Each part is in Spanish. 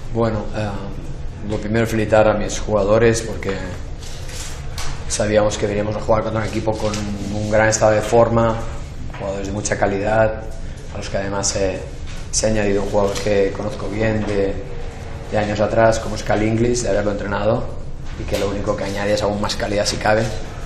Bueno, lo primero felicitar a mis jugadores porque sabíamos que veníamos a jugar contra un equipo con un gran estado de forma, jugadores de mucha calidad, a los que además se ha añadido un jugador que conozco bien de años atrás, como es Cal Inglis, de haberlo entrenado, y que lo único que añade es aún más calidad si cabe.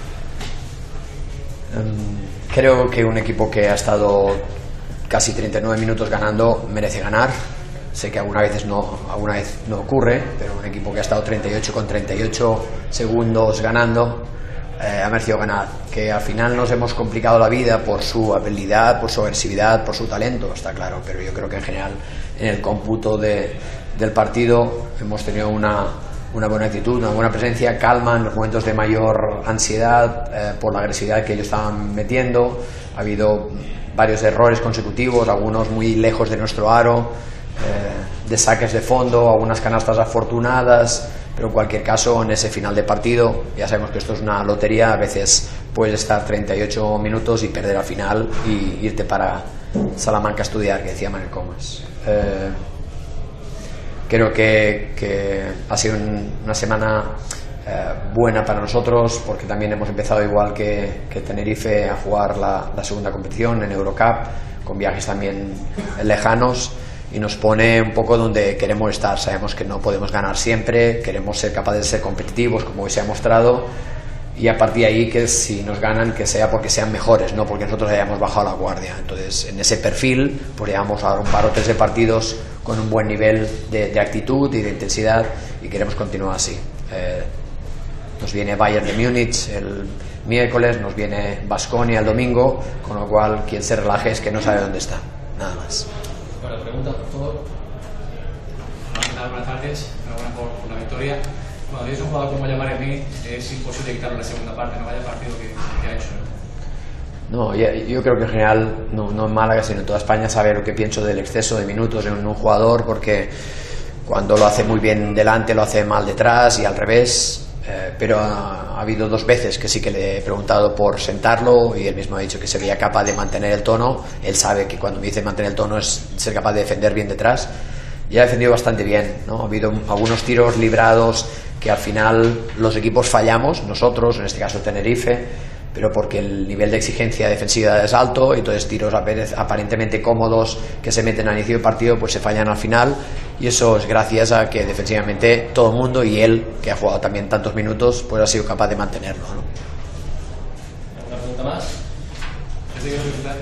Creo que un equipo que ha estado casi 39 minutos ganando merece ganar. Sé que alguna vez no ocurre, pero un equipo que ha estado 38 con 38 segundos ganando ha merecido ganar. Que al final nos hemos complicado la vida por su habilidad, por su agresividad, por su talento, está claro, pero yo creo que en general en el cómputo del partido hemos tenido una buena actitud, una buena presencia, calma en los momentos de mayor ansiedad por la agresividad que ellos estaban metiendo. Ha habido varios errores consecutivos, algunos muy lejos de nuestro aro, de saques de fondo, algunas canastas afortunadas, pero en cualquier caso en ese final de partido ya sabemos que esto es una lotería. A veces puedes estar 38 minutos y perder al final y irte para Salamanca a estudiar, que decía Manuel Comas. Creo que ha sido una semana buena para nosotros, porque también hemos empezado igual que Tenerife a jugar la segunda competición en Eurocup, con viajes también lejanos, y nos pone un poco donde queremos estar. Sabemos que no podemos ganar siempre, queremos ser capaces de ser competitivos como hoy se ha mostrado, y a partir de ahí que si nos ganan que sea porque sean mejores, no porque nosotros hayamos bajado la guardia. Entonces en ese perfil pues llevamos a un par o tres de partidos con un buen nivel de actitud y de intensidad, y queremos continuar así. Nos viene Bayern de Múnich el miércoles, nos viene Baskonia el domingo, con lo cual quien se relaje es que no sabe dónde está, nada más. Bueno, pregunta por favor. Hola, buenas tardes, enhorabuena por la victoria. Cuando tienes un jugador como Llamaremí, es imposible quitarle la segunda parte, no vaya partido que ha hecho. No, yo creo que en general, no en Málaga, sino en toda España, sabe lo que pienso del exceso de minutos en un jugador, porque cuando lo hace muy bien delante, lo hace mal detrás y al revés. Pero ha habido dos veces que sí que le he preguntado por sentarlo, y él mismo ha dicho que se veía capaz de mantener el tono. Él sabe que cuando me dice mantener el tono es ser capaz de defender bien detrás, y ha defendido bastante bien, ¿no? Ha habido algunos tiros librados que al final los equipos fallamos, nosotros, en este caso Tenerife, pero porque el nivel de exigencia defensiva es alto, y entonces tiros aparentemente cómodos que se meten al inicio del partido pues se fallan al final, y eso es gracias a que defensivamente todo el mundo, y él, que ha jugado también tantos minutos, pues ha sido capaz de mantenerlo, ¿no? ¿Alguna pregunta más? Yo te quiero felicitar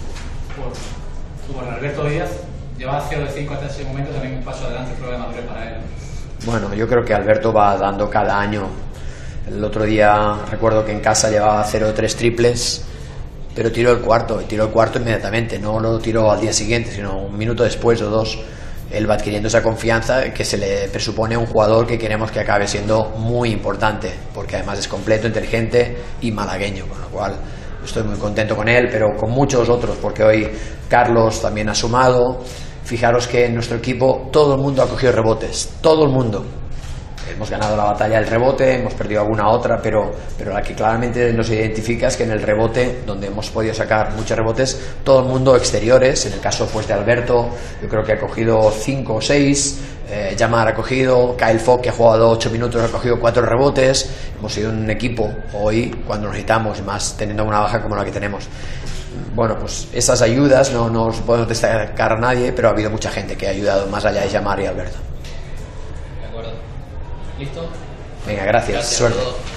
por Alberto Díaz. Llevaba 0 de 5 hasta ese momento, también un paso adelante, prueba de madurez para él. Bueno, yo creo que Alberto va dando cada año. El otro día recuerdo que en casa llevaba 0 de 3 triples, pero tiró el cuarto inmediatamente, no lo tiró al día siguiente, sino un minuto después o dos. Él va adquiriendo esa confianza que se le presupone a un jugador que queremos que acabe siendo muy importante, porque además es completo, inteligente y malagueño, con lo cual estoy muy contento con él, pero con muchos otros, porque hoy Carlos también ha sumado. Fijaros que en nuestro equipo todo el mundo ha cogido rebotes, todo el mundo. Hemos ganado la batalla del rebote, hemos perdido alguna otra, pero la que claramente nos identifica es que en el rebote, donde hemos podido sacar muchos rebotes, todo el mundo exteriores. En el caso pues de Alberto, yo creo que ha cogido 5 o 6, Yamar ha cogido, Kyle Fogg, que ha jugado 8 minutos, ha cogido 4 rebotes. Hemos sido un equipo hoy cuando nos necesitamos, más teniendo una baja como la que tenemos. Bueno, pues esas ayudas no nos podemos destacar a nadie, pero ha habido mucha gente que ha ayudado más allá de Yamar y Alberto. De acuerdo. ¿Listo? Venga, gracias. Suerte.